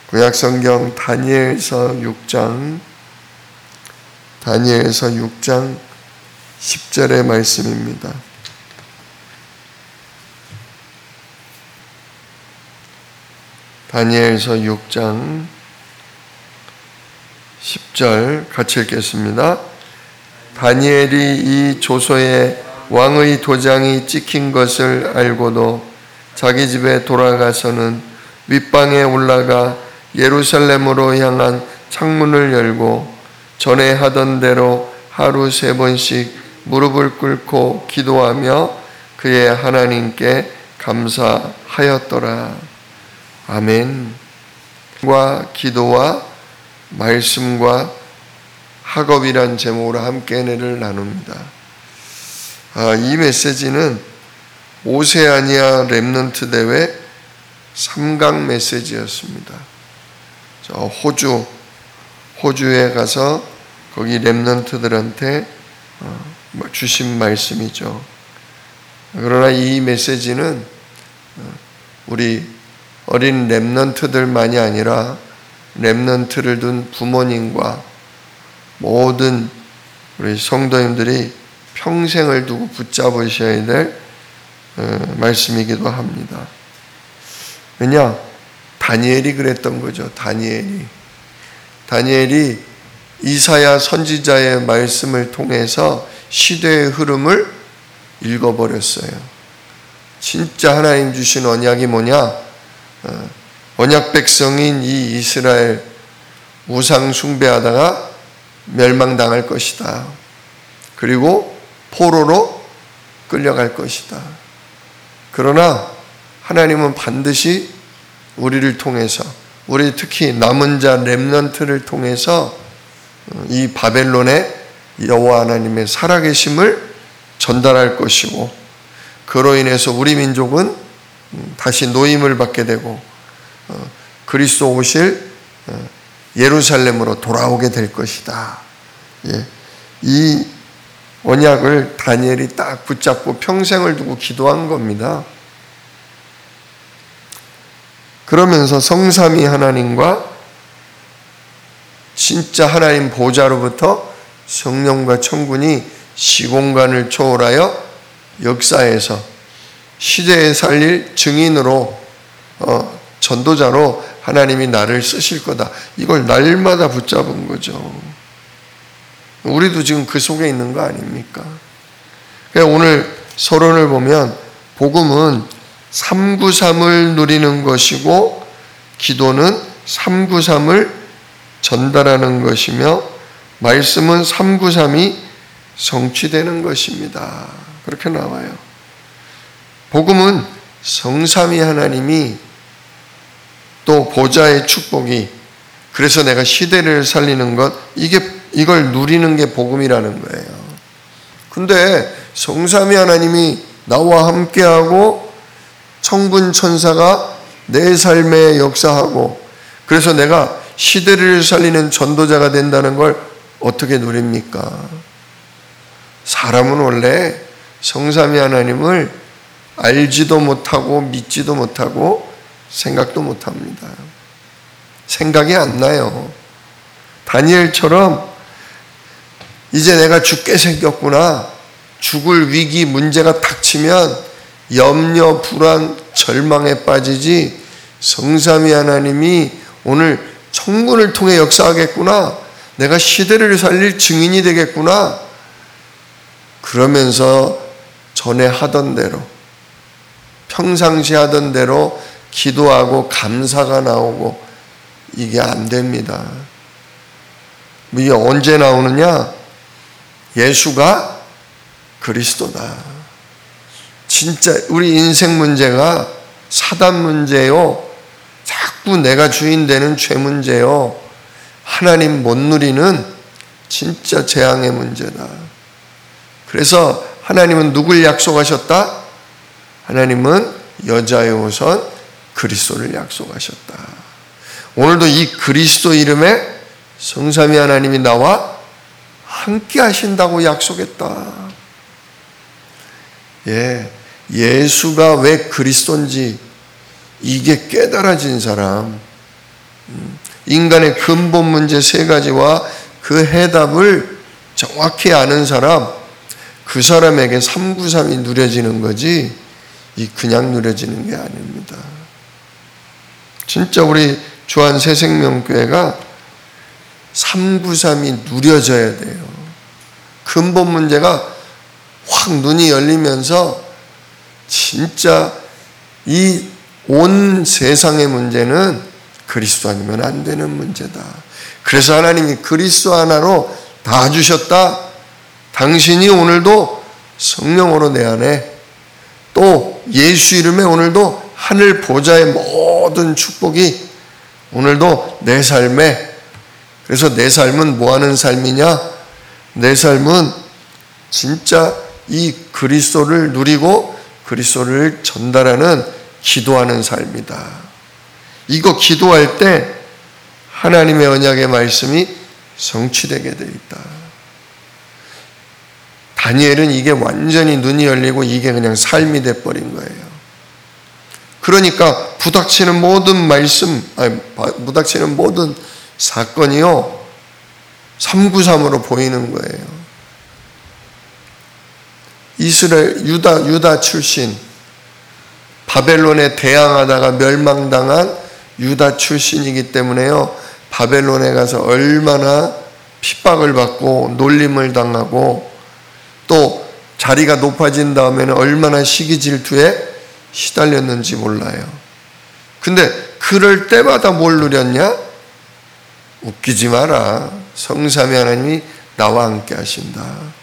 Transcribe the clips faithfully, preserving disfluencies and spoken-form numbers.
구약성경 다니엘서 육 장 다니엘서 육 장 십 절의 말씀입니다. 다니엘서 육 장 십 절 같이 읽겠습니다. 다니엘이 이 조서에 왕의 도장이 찍힌 것을 알고도 자기 집에 돌아가서는 윗방에 올라가 예루살렘으로 향한 창문을 열고 전에 하던 대로 하루 세 번씩 무릎을 꿇고 기도하며 그의 하나님께 감사하였더라. 아멘. 기도와 말씀과 학업이란 제목으로 함께 은혜를 나눕니다. 아, 이 메시지는 오세아니아 렘넌트 대회 삼 강 메시지였습니다. 저 호주, 호주에 가서 거기 렘넌트들한테 주신 말씀이죠. 그러나 이 메시지는 우리 어린 렘넌트들만이 아니라 렘넌트를 둔 부모님과 모든 우리 성도님들이 평생을 두고 붙잡으셔야 될 말씀이기도 합니다. 왜냐? 다니엘이 그랬던 거죠. 다니엘이. 다니엘이 이사야 선지자의 말씀을 통해서 시대의 흐름을 읽어버렸어요. 진짜 하나님 주신 언약이 뭐냐? 언약 백성인 이 이스라엘 우상 숭배하다가 멸망당할 것이다. 그리고 포로로 끌려갈 것이다. 그러나 하나님은 반드시 우리를 통해서, 우리 특히 남은 자 렘넌트를 통해서 이 바벨론의 여호와 하나님의 살아계심을 전달할 것이고, 그로 인해서 우리 민족은 다시 노임을 받게 되고 그리스도 오실 예루살렘으로 돌아오게 될 것이다. 이 언약을 다니엘이 딱 붙잡고 평생을 두고 기도한 겁니다. 그러면서 성삼위 하나님과 진짜 하나님 보좌로부터 성령과 천군이 시공간을 초월하여 역사에서 시대에 살릴 증인으로 어, 전도자로 하나님이 나를 쓰실 거다. 이걸 날마다 붙잡은 거죠. 우리도 지금 그 속에 있는 거 아닙니까? 오늘 서론을 보면 복음은 삼구삼을 누리는 것이고 기도는 삼구삼을 전달하는 것이며 말씀은 삼구삼이 성취되는 것입니다. 그렇게 나와요. 복음은 성삼위 하나님이 또 보좌의 축복이, 그래서 내가 시대를 살리는 것, 이게 이걸 누리는 게 복음이라는 거예요. 근데 성삼위 하나님이 나와 함께하고 천군 천사가 내 삶에 역사하고 그래서 내가 시대를 살리는 전도자가 된다는 걸 어떻게 누립니까? 사람은 원래 성삼위 하나님을 알지도 못하고 믿지도 못하고 생각도 못합니다. 생각이 안 나요. 다니엘처럼 이제 내가 죽게 생겼구나, 죽을 위기 문제가 닥치면 염려, 불안, 절망에 빠지지 성삼위 하나님이 오늘 천군을 통해 역사하겠구나, 내가 시대를 살릴 증인이 되겠구나, 그러면서 전에 하던 대로 평상시 하던 대로 기도하고 감사가 나오고 이게 안 됩니다. 이게 언제 나오느냐? 예수가 그리스도다. 진짜 우리 인생 문제가 사단 문제요, 자꾸 내가 주인 되는 죄 문제요, 하나님 못 누리는 진짜 재앙의 문제다. 그래서 하나님은 누굴 약속하셨다? 하나님은 여자의 우선 그리스도를 약속하셨다. 오늘도 이 그리스도 이름에 성삼위 하나님이 나와 함께 하신다고 약속했다. 예, 예수가 왜 그리스도인지 이게 깨달아진 사람, 인간의 근본 문제 세 가지와 그 해답을 정확히 아는 사람, 그 사람에게 삼구삼이 누려지는 거지 이 그냥 누려지는 게 아닙니다. 진짜 우리 주한 새생명교회가 삼구삼이 누려져야 돼요. 근본 문제가 확 눈이 열리면서 진짜 이 온 세상의 문제는 그리스도 아니면 안 되는 문제다. 그래서 하나님이 그리스도 하나로 다 주셨다. 당신이 오늘도 성령으로 내 안에 또 예수 이름에 오늘도 하늘 보좌의 모든 축복이 오늘도 내 삶에, 그래서 내 삶은 뭐 하는 삶이냐? 내 삶은 진짜 이 그리스도를 누리고 그리스도를 전달하는 기도하는 삶이다. 이거 기도할 때 하나님의 언약의 말씀이 성취되게 되어 있다. 다니엘은 이게 완전히 눈이 열리고 이게 그냥 삶이 돼버린 거예요. 그러니까 부닥치는 모든 말씀, 아니, 부닥치는 모든 사건이요 삼구삼으로 보이는 거예요. 이스라엘, 유다, 유다 출신, 바벨론에 대항하다가 멸망당한 유다 출신이기 때문에요. 바벨론에 가서 얼마나 핍박을 받고 놀림을 당하고 또 자리가 높아진 다음에는 얼마나 시기 질투에 시달렸는지 몰라요. 근데 그럴 때마다 뭘 누렸냐? 웃기지 마라. 성삼위 하나님이 나와 함께 하신다.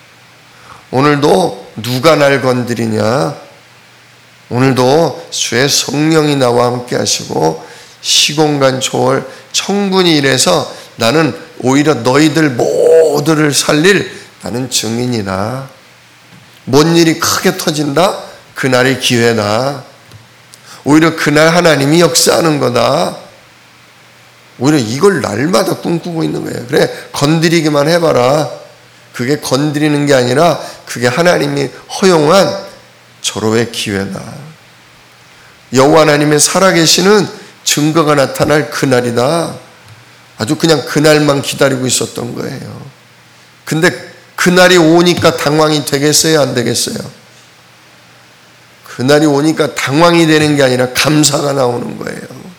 오늘도 누가 날 건드리냐? 오늘도 주의 성령이 나와 함께 하시고 시공간 초월 천군이 일해서 나는 오히려 너희들 모두를 살릴 나는 증인이다. 뭔 일이 크게 터진다? 그날이 기회다. 오히려 그날 하나님이 역사하는 거다. 오히려 이걸 날마다 꿈꾸고 있는 거예요. 그래, 건드리기만 해봐라. 그게 건드리는 게 아니라 그게 하나님이 허용한 절호의 기회다. 여호와 하나님의 살아계시는 증거가 나타날 그날이다. 아주 그냥 그날만 기다리고 있었던 거예요. 근데 그날이 오니까 당황이 되겠어요? 안 되겠어요? 그날이 오니까 당황이 되는 게 아니라 감사가 나오는 거예요.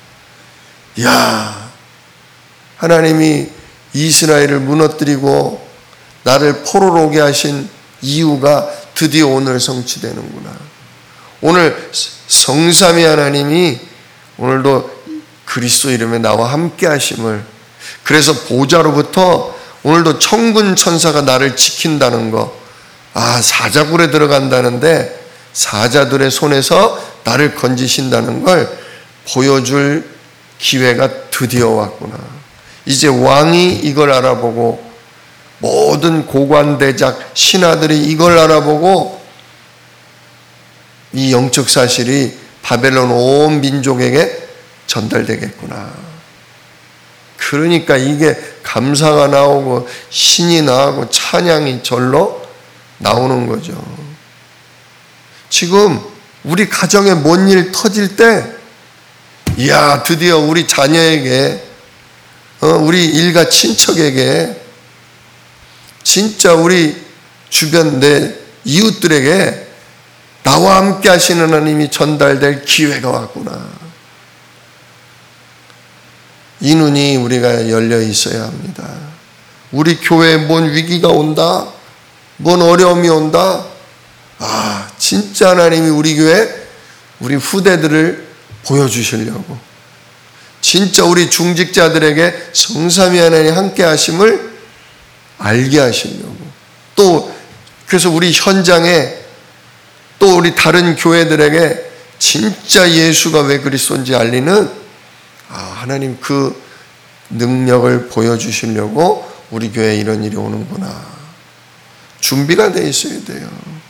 이야, 하나님이 이스라엘을 무너뜨리고 나를 포로로 오게 하신 이유가 드디어 오늘 성취되는구나. 오늘 성삼위 하나님이 오늘도 그리스도 이름에 나와 함께 하심을, 그래서 보좌로부터 오늘도 천군 천사가 나를 지킨다는 거, 아, 사자굴에 들어간다는데 사자들의 손에서 나를 건지신다는 걸 보여줄 기회가 드디어 왔구나. 이제 왕이 이걸 알아보고 모든 고관대작 신하들이 이걸 알아보고 이 영적 사실이 바벨론 온 민족에게 전달되겠구나. 그러니까 이게 감사가 나오고 신이 나오고 찬양이 절로 나오는 거죠. 지금 우리 가정에 뭔 일 터질 때, 이야, 드디어 우리 자녀에게, 어, 우리 일가 친척에게, 진짜 우리 주변 내 이웃들에게 나와 함께 하시는 하나님이 전달될 기회가 왔구나. 이 눈이 우리가 열려 있어야 합니다. 우리 교회에 뭔 위기가 온다, 뭔 어려움이 온다, 아, 진짜 하나님이 우리 교회, 우리 후대들을 보여주시려고, 진짜 우리 중직자들에게 성삼위 하나님 함께 하심을 알게 하시려고, 또 그래서 우리 현장에 또 우리 다른 교회들에게 진짜 예수가 왜 그리스도인지 알리는, 아, 하나님 그 능력을 보여주시려고 우리 교회에 이런 일이 오는구나. 준비가 돼 있어야 돼요.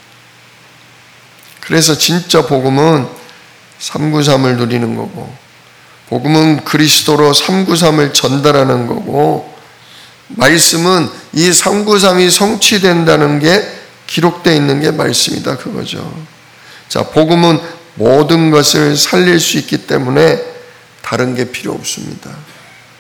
그래서 진짜 복음은 삼구삼을 누리는 거고, 복음은 그리스도로 삼구삼을 전달하는 거고, 말씀은 이 삼구삼이 성취된다는 게 기록되어 있는 게 말씀이다, 그거죠. 자, 복음은 모든 것을 살릴 수 있기 때문에 다른 게 필요 없습니다.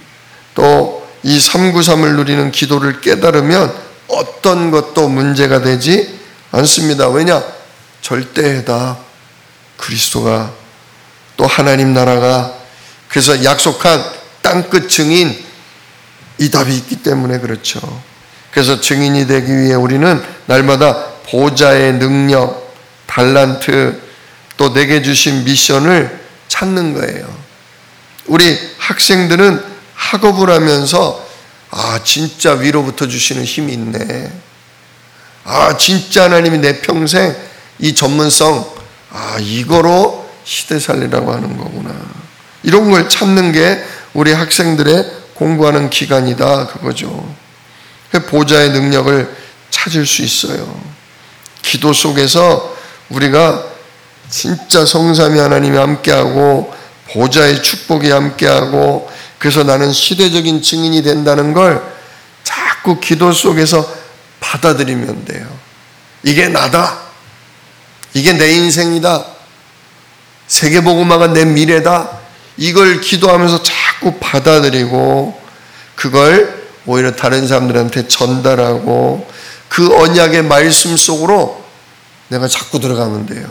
또 이 삼구삼을 누리는 기도를 깨달으면 어떤 것도 문제가 되지 않습니다. 왜냐? 절대다. 그리스도가 또 하나님 나라가 그래서 약속한 땅끝 증인 이 답이 있기 때문에 그렇죠. 그래서 증인이 되기 위해 우리는 날마다 보좌의 능력, 달란트 또 내게 주신 미션을 찾는 거예요. 우리 학생들은 학업을 하면서 아 진짜 위로부터 주시는 힘이 있네. 아 진짜 하나님이 내 평생 이 전문성 아 이거로 시대 살리라고 하는 거구나. 이런 걸 찾는 게 우리 학생들의 공부하는 기간이다 그거죠. 보좌의 능력을 찾을 수 있어요. 기도 속에서 우리가 진짜 성삼위 하나님이 함께하고 보좌의 축복이 함께하고 그래서 나는 시대적인 증인이 된다는 걸 자꾸 기도 속에서 받아들이면 돼요. 이게 나다. 이게 내 인생이다. 세계복음화가 내 미래다. 이걸 기도하면서 자꾸 받아들이고 그걸 오히려 다른 사람들한테 전달하고 그 언약의 말씀 속으로 내가 자꾸 들어가면 돼요.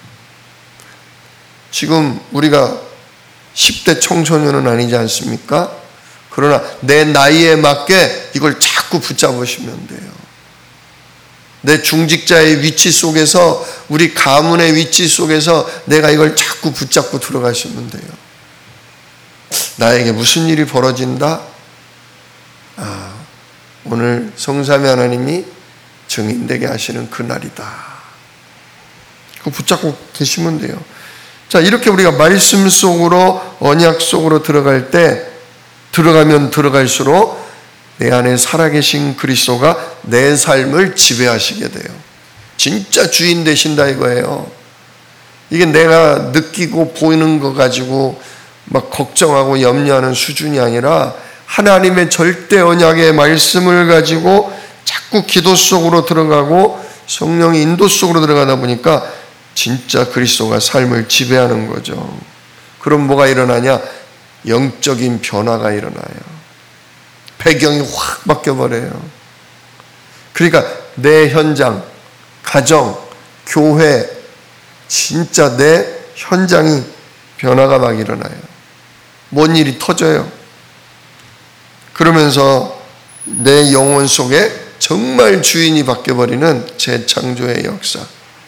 지금 우리가 십 대 청소년은 아니지 않습니까? 그러나 내 나이에 맞게 이걸 자꾸 붙잡으시면 돼요. 내 중직자의 위치 속에서 우리 가문의 위치 속에서 내가 이걸 자꾸 붙잡고 들어가시면 돼요. 나에게 무슨 일이 벌어진다? 아, 오늘 성삼위 하나님이 증인되게 하시는 그날이다. 그거 붙잡고 계시면 돼요. 자, 이렇게 우리가 말씀 속으로 언약 속으로 들어갈 때 들어가면 들어갈수록 내 안에 살아계신 그리스도가 내 삶을 지배하시게 돼요. 진짜 주인 되신다 이거예요. 이게 내가 느끼고 보이는 거 가지고 막 걱정하고 염려하는 수준이 아니라 하나님의 절대 언약의 말씀을 가지고 자꾸 기도 속으로 들어가고 성령의 인도 속으로 들어가다 보니까 진짜 그리스도가 삶을 지배하는 거죠. 그럼 뭐가 일어나냐? 영적인 변화가 일어나요. 배경이 확 바뀌어버려요. 그러니까 내 현장, 가정, 교회, 진짜 내 현장이 변화가 막 일어나요. 뭔 일이 터져요. 그러면서 내 영혼 속에 정말 주인이 바뀌어버리는 재창조의 역사.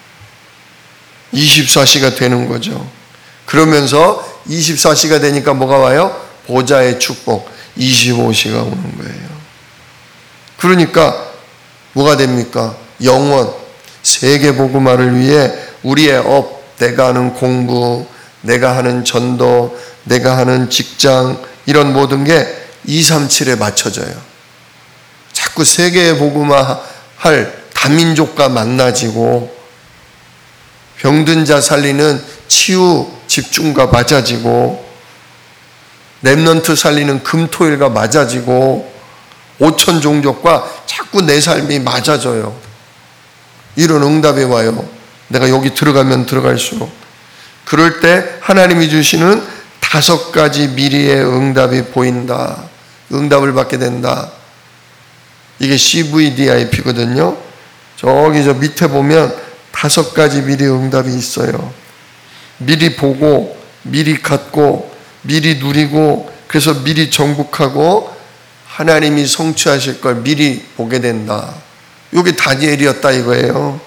이십사 시가 되는 거죠. 그러면서 이십사 시가 되니까 뭐가 와요? 보좌의 축복. 이십오 시가 오는 거예요. 그러니까 뭐가 됩니까? 영원, 세계복음화를 위해 우리의 업, 내가 하는 공부, 내가 하는 전도, 내가 하는 직장 이런 모든 게 이백삼십칠에 맞춰져요. 자꾸 세계복음화 할 다민족과 만나지고 병든 자 살리는 치유 집중과 맞아지고 렘넌트 살리는 금토일과 맞아지고 오천 종족과 자꾸 내 삶이 맞아져요. 이런 응답이 와요. 내가 여기 들어가면 들어갈수록. 그럴 때 하나님이 주시는 다섯 가지 미리의 응답이 보인다. 응답을 받게 된다. 이게 씨브이디아이피거든요. 저기 저 밑에 보면 다섯 가지 미리 응답이 있어요. 미리 보고, 미리 갖고, 미리 누리고, 그래서 미리 정복하고 하나님이 성취하실 걸 미리 보게 된다. 이게 다니엘이었다 이거예요.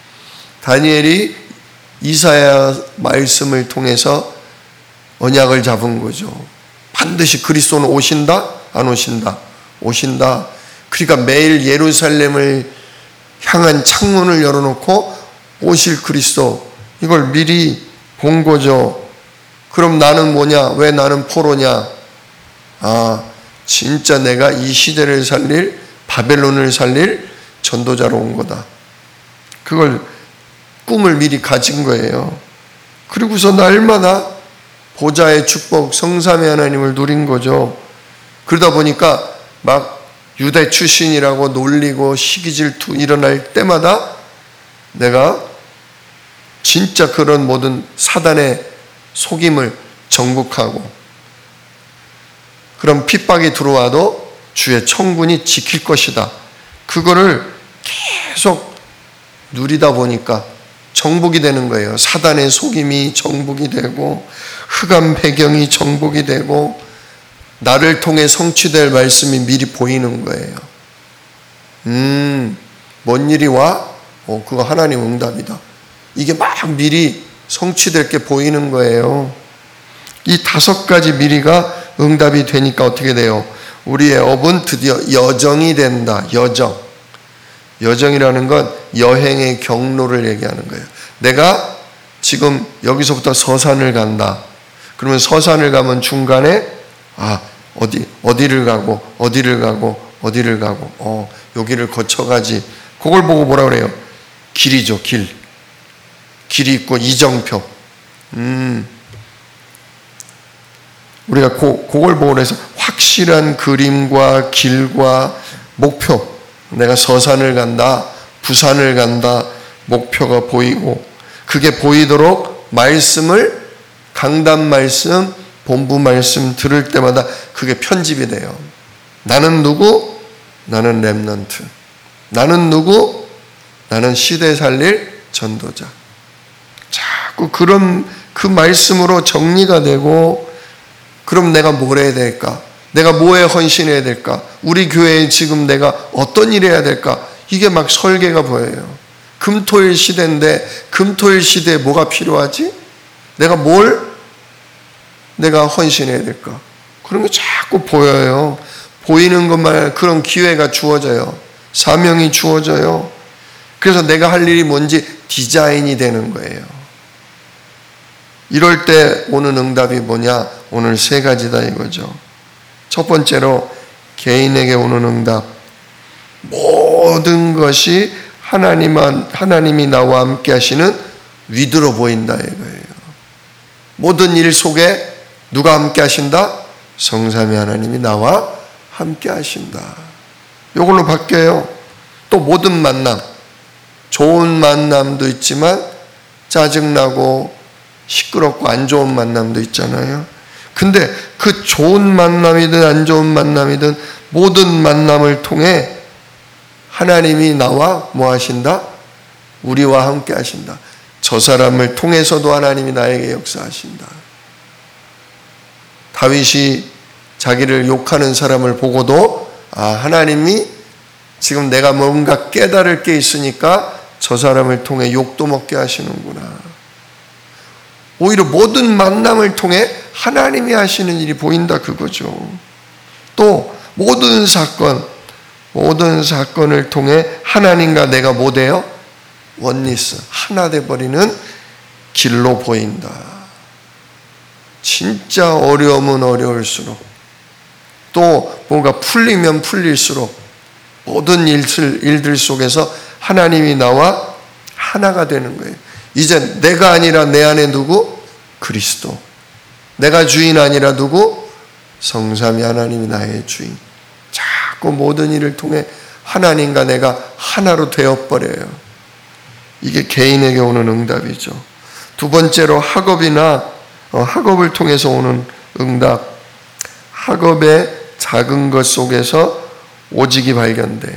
다니엘이 이사야 말씀을 통해서 언약을 잡은 거죠. 반드시 그리스도는 오신다? 안 오신다? 오신다. 그러니까 매일 예루살렘을 향한 창문을 열어놓고 오실 그리스도 이걸 미리 본 거죠. 그럼 나는 뭐냐? 왜 나는 포로냐? 아, 진짜 내가 이 시대를 살릴 바벨론을 살릴 전도자로 온 거다. 그걸 꿈을 미리 가진 거예요. 그리고서 날마다 보좌의 축복 성삼위 하나님을 누린 거죠. 그러다 보니까 막 유대 출신이라고 놀리고 시기질투 일어날 때마다 내가 진짜 그런 모든 사단의 속임을 정복하고 그럼 핍박이 들어와도 주의 청군이 지킬 것이다. 그거를 계속 누리다 보니까 정복이 되는 거예요. 사단의 속임이 정복이 되고 흑암 배경이 정복이 되고 나를 통해 성취될 말씀이 미리 보이는 거예요. 음, 뭔 일이 와? 어, 그거 하나님 응답이다. 이게 막 미리 성취될 게 보이는 거예요. 이 다섯 가지 미리가 응답이 되니까 어떻게 돼요? 우리의 업은 드디어 여정이 된다. 여정. 여정이라는 건 여행의 경로를 얘기하는 거예요. 내가 지금 여기서부터 서산을 간다. 그러면 서산을 가면 중간에 아 어디 어디를 가고 어디를 가고 어디를 가고 어 여기를 거쳐가지. 그걸 보고 뭐라 그래요? 길이죠. 길. 길이 있고 이정표. 음 우리가 고, 그걸 보고 그래서 확실한 그림과 길과 목표. 내가 서산을 간다, 부산을 간다, 목표가 보이고 그게 보이도록 말씀을 강단 말씀, 본부 말씀 들을 때마다 그게 편집이 돼요. 나는 누구? 나는 렘넌트. 나는 누구? 나는 시대 살릴 전도자. 자꾸 그런 그 말씀으로 정리가 되고 그럼 내가 뭘 해야 될까? 내가 뭐에 헌신해야 될까? 우리 교회에 지금 내가 어떤 일 해야 될까? 이게 막 설계가 보여요. 금토일 시대인데 금토일 시대에 뭐가 필요하지? 내가 뭘 내가 헌신해야 될까? 그런 게 자꾸 보여요. 보이는 것만 그런 기회가 주어져요. 사명이 주어져요. 그래서 내가 할 일이 뭔지 디자인이 되는 거예요. 이럴 때 오는 응답이 뭐냐? 오늘 세 가지다 이거죠. 첫 번째로 개인에게 오는 응답. 모든 것이 하나님, 하나님이 나와 함께 하시는 위드로 보인다 이거예요. 모든 일 속에 누가 함께 하신다? 성삼위 하나님이 나와 함께 하신다. 이걸로 바뀌어요. 또 모든 만남. 좋은 만남도 있지만 짜증나고 시끄럽고 안 좋은 만남도 있잖아요. 근데 그 좋은 만남이든 안 좋은 만남이든 모든 만남을 통해 하나님이 나와 뭐 하신다? 우리와 함께 하신다. 저 사람을 통해서도 하나님이 나에게 역사하신다. 다윗이 자기를 욕하는 사람을 보고도 아 하나님이 지금 내가 뭔가 깨달을 게 있으니까 저 사람을 통해 욕도 먹게 하시는구나. 오히려 모든 만남을 통해 하나님이 하시는 일이 보인다 그거죠. 또 모든 사건, 모든 사건을 통해 하나님과 내가 뭐 돼요? 원리스, 하나 돼버리는 길로 보인다. 진짜 어려우면 어려울수록 또 뭔가 풀리면 풀릴수록 모든 일들, 일들 속에서 하나님이 나와 하나가 되는 거예요. 이제 내가 아니라 내 안에 누구? 그리스도. 내가 주인 아니라 누구? 성삼위 하나님이 나의 주인. 자꾸 모든 일을 통해 하나님과 내가 하나로 되어버려요. 이게 개인에게 오는 응답이죠. 두 번째로 학업이나 학업을 통해서 오는 응답. 학업의 작은 것 속에서 오직이 발견돼요.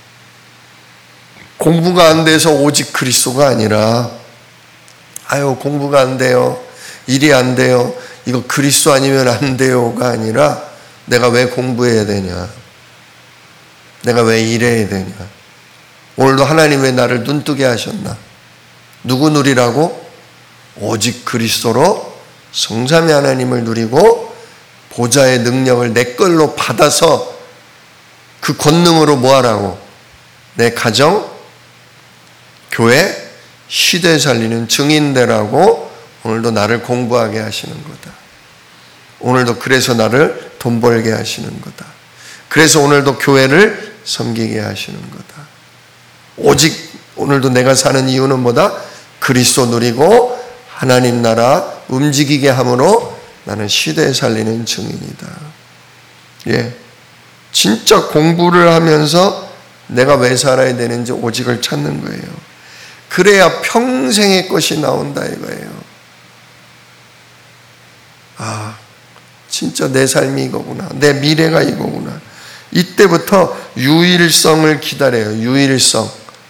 공부가 안 돼서 오직 그리스도가 아니라 아유 공부가 안 돼요. 일이 안 돼요. 이거 그리스도 아니면 안 돼요가 아니라 내가 왜 공부해야 되냐. 내가 왜 일해야 되냐. 오늘도 하나님 왜 나를 눈뜨게 하셨나. 누구 누리라고? 오직 그리스도로 성삼위 하나님을 누리고 보좌의 능력을 내 걸로 받아서 그 권능으로 뭐 하라고? 내 가정, 교회, 시대 살리는 증인되라고 오늘도 나를 공부하게 하시는 거다. 오늘도 그래서 나를 돈 벌게 하시는 거다. 그래서 오늘도 교회를 섬기게 하시는 거다. 오직 오늘도 내가 사는 이유는 뭐다? 그리스도 누리고 하나님 나라 움직이게 함으로 나는 시대에 살리는 증인이다. 예, 진짜 공부를 하면서 내가 왜 살아야 되는지 오직을 찾는 거예요. 그래야 평생의 것이 나온다 이거예요. 아, 진짜 내 삶이 이거구나. 내 미래가 이거구나. 이때부터 유일성을 기다려요. 유일성.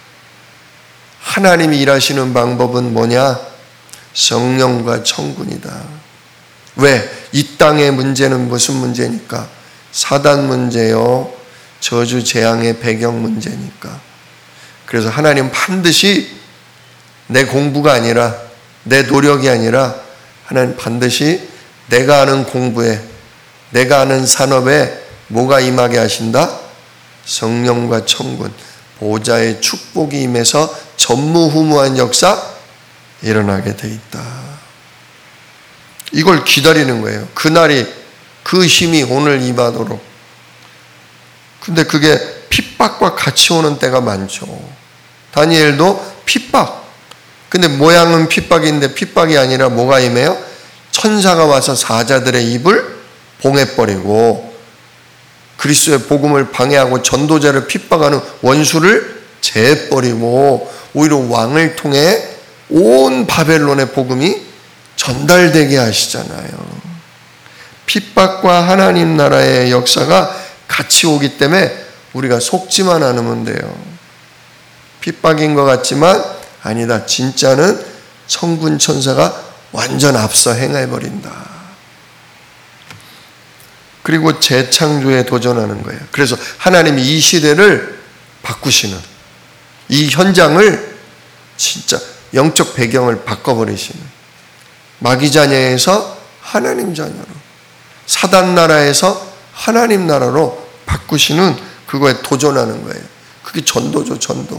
하나님이 일하시는 방법은 뭐냐? 성령과 천군이다. 왜? 이 땅의 문제는 무슨 문제니까? 사단 문제요. 저주 재앙의 배경 문제니까. 그래서 하나님 반드시 내 공부가 아니라 내 노력이 아니라 하나님 반드시 내가 하는 공부에 내가 하는 산업에 뭐가 임하게 하신다? 성령과 천군, 보좌의 축복이 임해서 전무후무한 역사 일어나게 돼 있다. 이걸 기다리는 거예요. 그날이 그 힘이 오늘 임하도록. 근데 그게 핍박과 같이 오는 때가 많죠. 다니엘도 핍박. 근데 모양은 핍박인데 핍박이 아니라 뭐가 임해요? 천사가 와서 사자들의 입을 봉해버리고 그리스도의 복음을 방해하고 전도자를 핍박하는 원수를 제해버리고 오히려 왕을 통해 온 바벨론의 복음이 전달되게 하시잖아요. 핍박과 하나님 나라의 역사가 같이 오기 때문에 우리가 속지만 않으면 돼요. 핍박인 것 같지만 아니다. 진짜는 천군 천사가 완전 앞서 행해버린다. 그리고 재창조에 도전하는 거예요. 그래서 하나님이 이 시대를 바꾸시는, 이 현장을 진짜 영적 배경을 바꿔버리시는, 마귀 자녀에서 하나님 자녀로, 사단 나라에서 하나님 나라로 바꾸시는 그거에 도전하는 거예요. 그게 전도죠, 전도.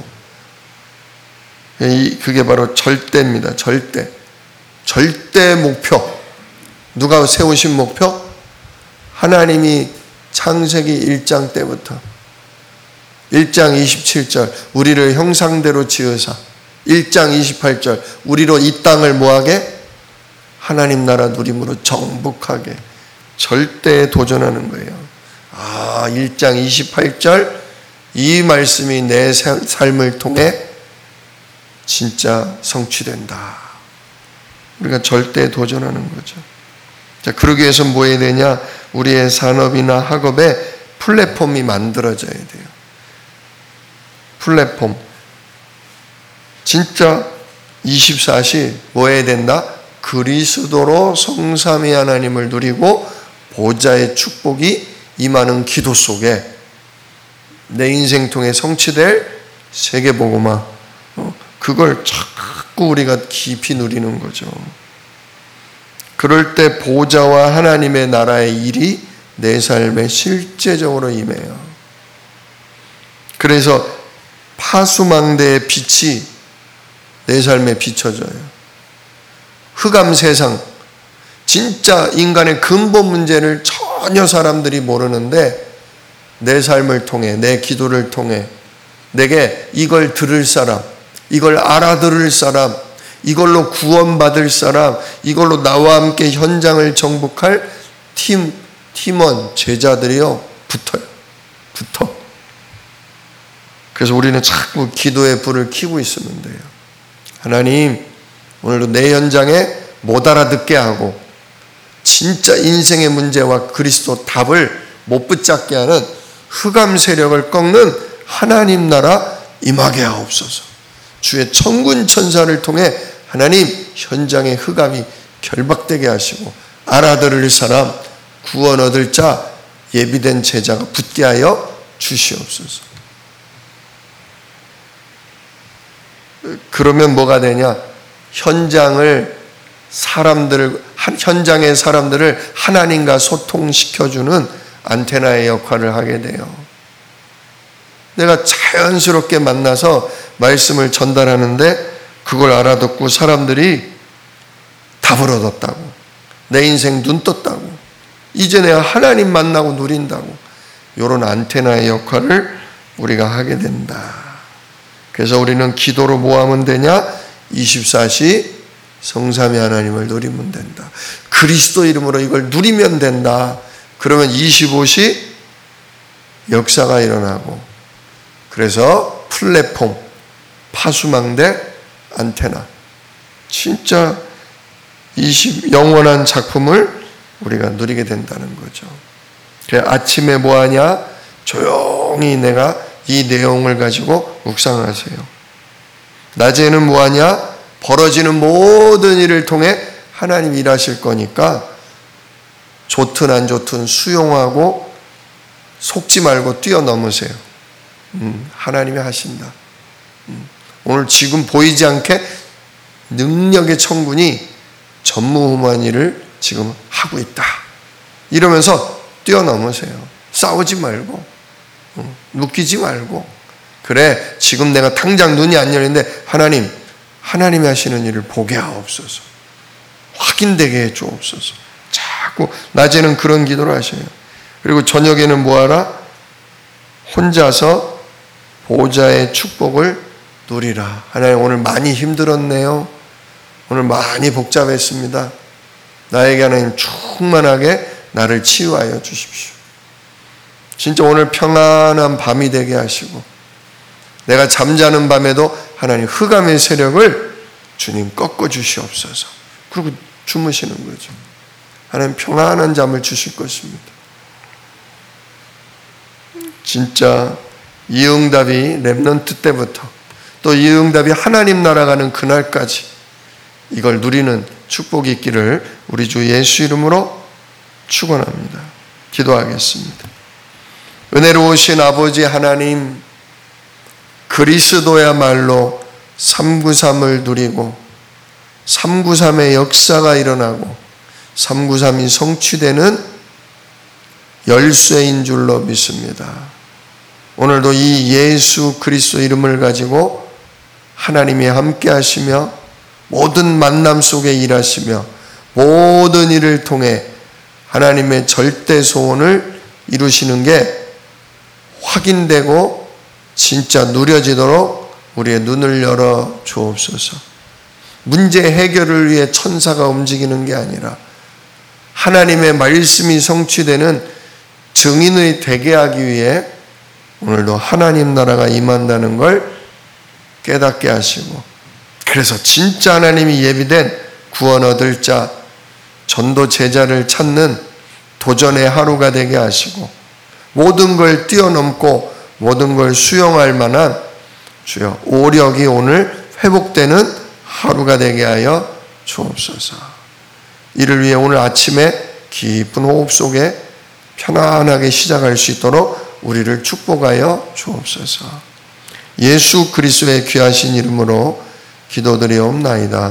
그게 바로 절대입니다. 절대. 절대 목표. 누가 세우신 목표? 하나님이 창세기 일 장 때부터 일 장 이십칠 절 우리를 형상대로 지으사, 일 장 이십팔 절 우리로 이 땅을 뭐하게? 하나님 나라 누림으로 정복하게. 절대에 도전하는 거예요. 아, 일 장 이십팔 절 이 말씀이 내 삶을 통해 진짜 성취된다. 우리가 절대에 도전하는 거죠. 자, 그러기 위해서 뭐 해야 되냐? 우리의 산업이나 학업에 플랫폼이 만들어져야 돼요. 플랫폼. 진짜 이십사 시 뭐 해야 된다? 그리스도로 성삼위 하나님을 누리고 보좌의 축복이 임하는 기도 속에 내 인생 통해 성취될 세계복음화, 그걸 자꾸 우리가 깊이 누리는 거죠. 그럴 때 보좌와 하나님의 나라의 일이 내 삶에 실제적으로 임해요. 그래서 파수망대의 빛이 내 삶에 비춰져요. 흑암 세상, 진짜 인간의 근본 문제를 전혀 사람들이 모르는데 내 삶을 통해, 내 기도를 통해 내게 이걸 들을 사람, 이걸 알아들을 사람, 이걸로 구원받을 사람, 이걸로 나와 함께 현장을 정복할 팀, 팀원, 제자들이요, 붙어요. 붙어. 그래서 우리는 자꾸 기도의 불을 켜고 있으면 돼요. 하나님, 오늘도 내 현장에 못 알아듣게 하고, 진짜 인생의 문제와 그리스도 답을 못 붙잡게 하는 흑암 세력을 꺾는 하나님 나라 임하게 하옵소서. 주의 천군 천사를 통해 하나님 현장의 흑암이 결박되게 하시고 알아들을 사람, 구원 얻을 자, 예비된 제자가 붙게 하여 주시옵소서. 그러면 뭐가 되냐? 현장을 사람들을 현장의 사람들을 하나님과 소통시켜주는 안테나의 역할을 하게 돼요. 내가 자연스럽게 만나서 말씀을 전달하는데 그걸 알아듣고 사람들이 답을 얻었다고, 내 인생 눈 떴다고, 이제 내가 하나님 만나고 누린다고, 이런 안테나의 역할을 우리가 하게 된다. 그래서 우리는 기도로 뭐 하면 되냐? 이십사 시 성삼위 하나님을 누리면 된다. 그리스도 이름으로 이걸 누리면 된다. 그러면 이십오 시 역사가 일어나고, 그래서 플랫폼, 파수망대, 안테나, 진짜 이십 영원한 작품을 우리가 누리게 된다는 거죠. 그래, 아침에 뭐하냐? 조용히 내가 이 내용을 가지고 묵상하세요. 낮에는 뭐하냐? 벌어지는 모든 일을 통해 하나님 일하실 거니까 좋든 안 좋든 수용하고 속지 말고 뛰어넘으세요. 음, 하나님이 하신다. 음, 오늘 지금 보이지 않게 능력의 천군이 전무후무한 일을 지금 하고 있다. 이러면서 뛰어넘으세요. 싸우지 말고, 음, 묶이지 말고. 그래, 지금 내가 당장 눈이 안 열리는데 하나님, 하나님이 하시는 일을 보게 하옵소서. 확인되게 해주옵소서. 자꾸 낮에는 그런 기도를 하셔요. 그리고 저녁에는 뭐하라? 혼자서 보좌의 축복을 누리라. 하나님, 오늘 많이 힘들었네요. 오늘 많이 복잡했습니다. 나에게 하나님 충만하게 나를 치유하여 주십시오. 진짜 오늘 평안한 밤이 되게 하시고, 내가 잠자는 밤에도 하나님 흑암의 세력을 주님 꺾어 주시옵소서. 그리고 주무시는 거죠. 하나님 평안한 잠을 주실 것입니다. 진짜 이 응답이 렘넌트 때부터 또 이 응답이 하나님 나라 가는 그날까지 이걸 누리는 축복이 있기를 우리 주 예수 이름으로 축원합니다. 기도하겠습니다. 은혜로우신 아버지 하나님, 그리스도야말로 삼구삼을 누리고 삼구삼의 역사가 일어나고 삼구삼이 성취되는 열쇠인 줄로 믿습니다. 오늘도 이 예수 그리스도 이름을 가지고 하나님이 함께 하시며 모든 만남 속에 일하시며 모든 일을 통해 하나님의 절대 소원을 이루시는 게 확인되고 진짜 누려지도록 우리의 눈을 열어 주옵소서. 문제 해결을 위해 천사가 움직이는 게 아니라 하나님의 말씀이 성취되는 증인이 되게 하기 위해 오늘도 하나님 나라가 임한다는 걸 깨닫게 하시고, 그래서 진짜 하나님이 예비된 구원 얻을 자, 전도 제자를 찾는 도전의 하루가 되게 하시고, 모든 걸 뛰어넘고 모든 걸 수용할 만한 주여 오력이 오늘 회복되는 하루가 되게 하여 주옵소서. 이를 위해 오늘 아침에 깊은 호흡 속에 편안하게 시작할 수 있도록 우리를 축복하여 주옵소서. 예수 그리스도의 귀하신 이름으로 기도드리옵나이다.